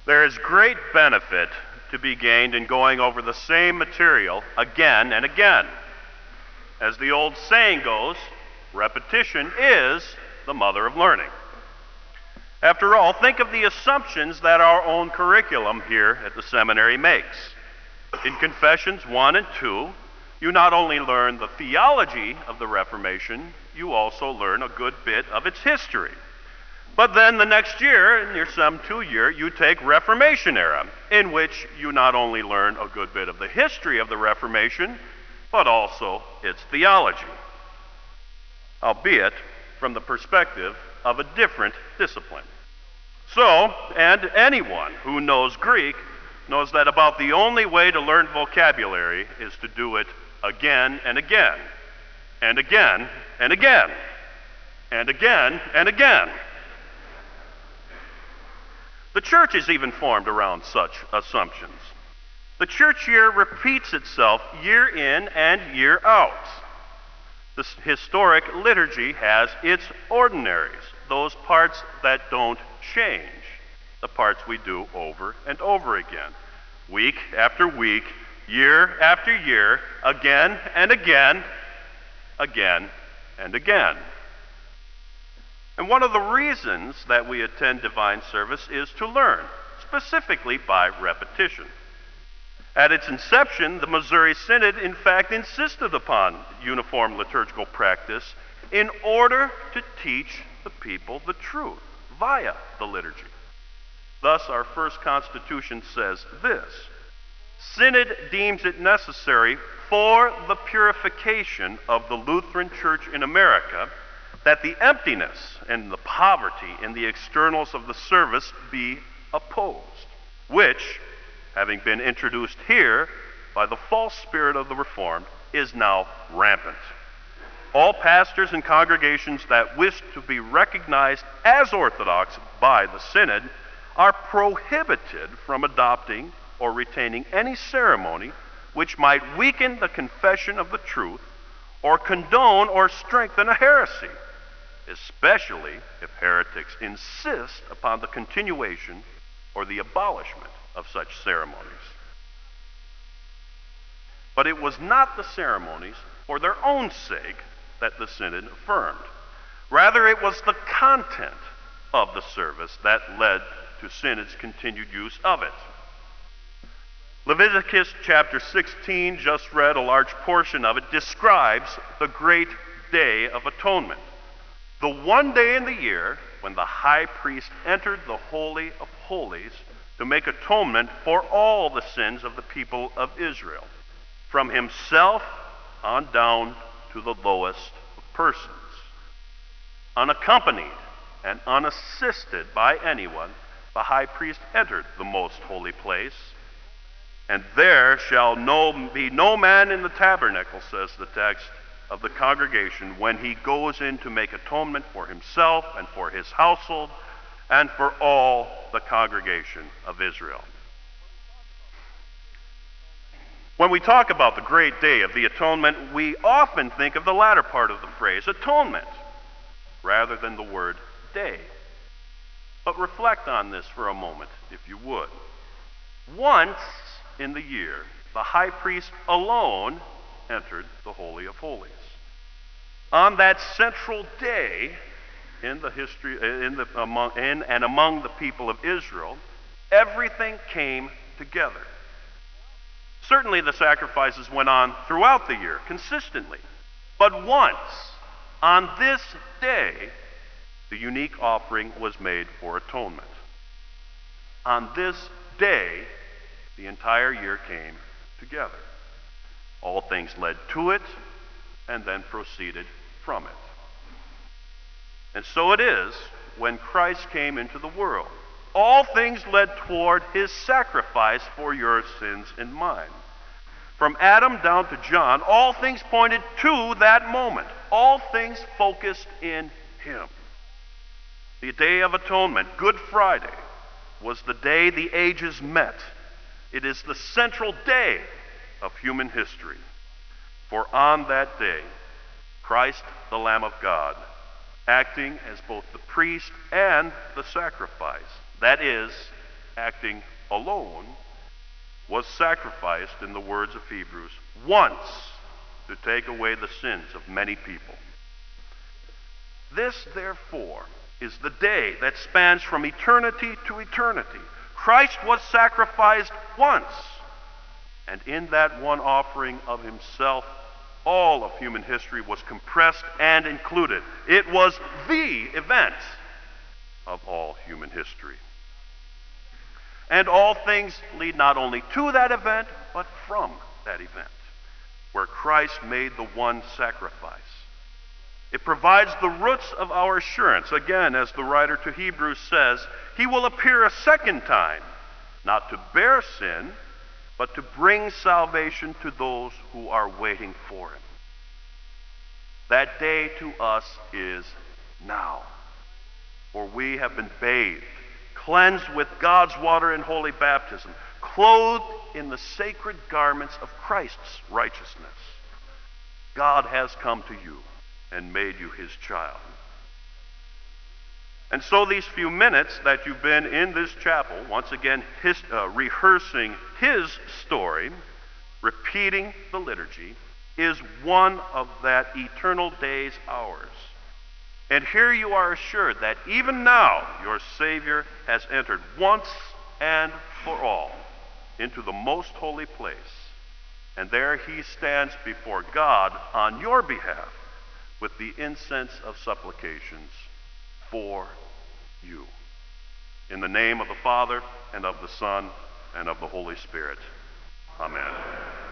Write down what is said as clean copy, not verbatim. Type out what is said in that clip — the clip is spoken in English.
There is great benefit to be gained in going over the same material again and again. As the old saying goes, repetition is the mother of learning. After all, think of the assumptions that our own curriculum here at the seminary makes. In Confessions 1 and 2, you not only learn the theology of the Reformation, you also learn a good bit of its history. But then the next year, in your Sem 2 year, you take Reformation era, in which you not only learn a good bit of the history of the Reformation, but also its theology, albeit from the perspective of a different discipline. So, and anyone who knows Greek knows that about the only way to learn vocabulary is to do it again and again, and again and again, and again and again. The church is even formed around such assumptions. The church year repeats itself year in and year out. The historic liturgy has its ordinaries, those parts that don't change, the parts we do over and over again, week after week, year after year, again and again, again and again. And one of the reasons that we attend divine service is to learn, specifically by repetition. At its inception, the Missouri Synod, in fact, insisted upon uniform liturgical practice in order to teach the people the truth via the liturgy. Thus, our first constitution says this: Synod deems it necessary for the purification of the Lutheran Church in America that the emptiness and the poverty in the externals of the service be opposed, which, having been introduced here by the false spirit of the Reformed, is now rampant. All pastors and congregations that wish to be recognized as Orthodox by the Synod are prohibited from adopting or retaining any ceremony which might weaken the confession of the truth or condone or strengthen a heresy, especially if heretics insist upon the continuation or the abolishment of such ceremonies. But it was not the ceremonies for their own sake that the Synod affirmed. Rather, it was the content of the service that led to Synod's continued use of it. Leviticus chapter 16, just read, a large portion of it, describes the great day of atonement. The one day in the year when the high priest entered the Holy of Holies to make atonement for all the sins of the people of Israel, from himself on down to the lowest of persons. Unaccompanied and unassisted by anyone, the high priest entered the most holy place, and there shall be no man in the tabernacle, says the text, of the congregation when he goes in to make atonement for himself and for his household and for all the congregation of Israel. When we talk about the great day of the atonement, we often think of the latter part of the phrase, atonement, rather than the word day. But reflect on this for a moment, if you would. Once in the year, the high priest alone entered the Holy of Holies. On that central day in the history, among the people of Israel, everything came together. Certainly the sacrifices went on throughout the year, consistently. But once, on this day, the unique offering was made for atonement. On this day, the entire year came together. All things led to it, and then proceeded from it. And so it is when Christ came into the world. All things led toward his sacrifice for your sins and mine. From Adam down to John, all things pointed to that moment. All things focused in him. The Day of Atonement, Good Friday, was the day the ages met. It is the central day of human history. For on that day, Christ, the Lamb of God, acting as both the priest and the sacrifice, that is, acting alone, was sacrificed, in the words of Hebrews, once to take away the sins of many people. This, therefore, is the day that spans from eternity to eternity. Christ was sacrificed once, and in that one offering of himself, all of human history was compressed and included. It was the event of all human history. And all things lead not only to that event, but from that event, where Christ made the one sacrifice. It provides the roots of our assurance. Again, as the writer to Hebrews says, he will appear a second time, not to bear sin, but to bring salvation to those who are waiting for him. That day to us is now, for we have been bathed, cleansed with God's water in holy baptism, clothed in the sacred garments of Christ's righteousness. God has come to you and made you his child. And so these few minutes that you've been in this chapel, once again rehearsing his story, repeating the liturgy, is one of that eternal day's hours. And here you are assured that even now your Savior has entered once and for all into the most holy place. And there he stands before God on your behalf with the incense of supplications for you. In the name of the Father, and of the Son, and of the Holy Spirit. Amen.